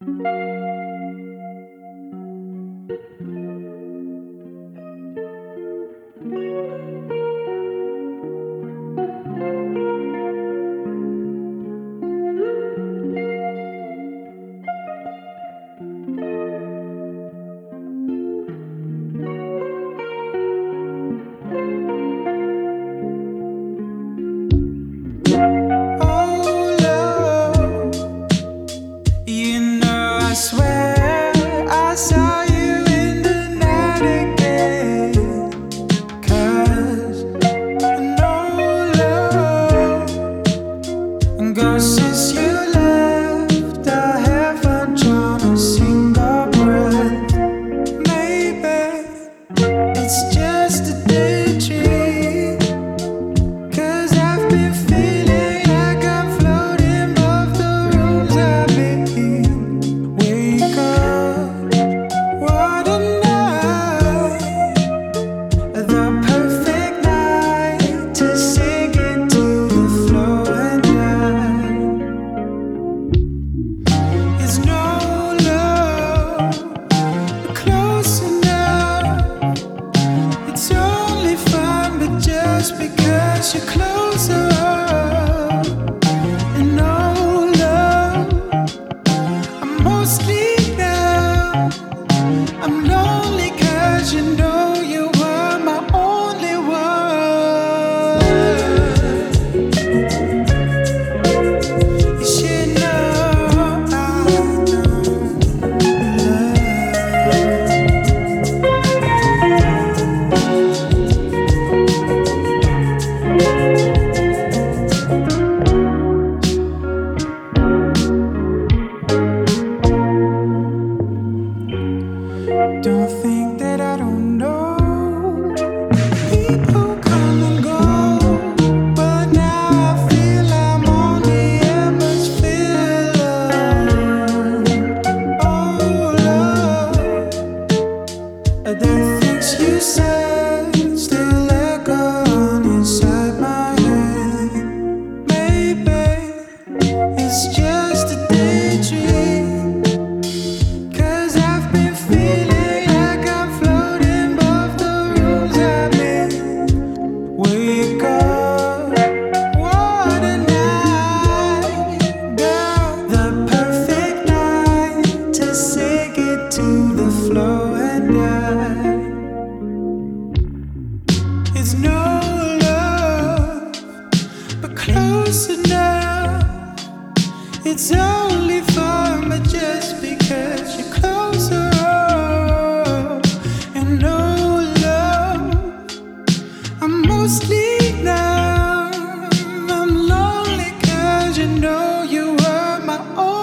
Oh, love, you know I swear I saw you in the night again. 'Cause I know love, girl, since you left, I haven't drawn a single breath. Maybe it's just a daydream. 'Cause I've been feeling like I'm floating above the rooms I've been in. Wake up, what a night, the perfect night to sink into the flow and die. It's no love close enough. It's only fun, but just because you're closer. And no love, I'm mostly down. I'm lonely 'cause you know you were my only one. You should know I don't Don't think that I don't know. People come and go, but now I feel I'm on the hemisphere. Oh, love, the things you said still echo on inside my head. Maybe it's just a daydream. 'Cause I've been feeling like I'm floating above the rooms I'm in. Wake up, what a night, girl. The perfect night to sink it to the flow and die. It's no love, but close enough. It's only fun, but just because you're closer. And no love, I'm mostly numb. I'm lonely 'cause you know you were my own.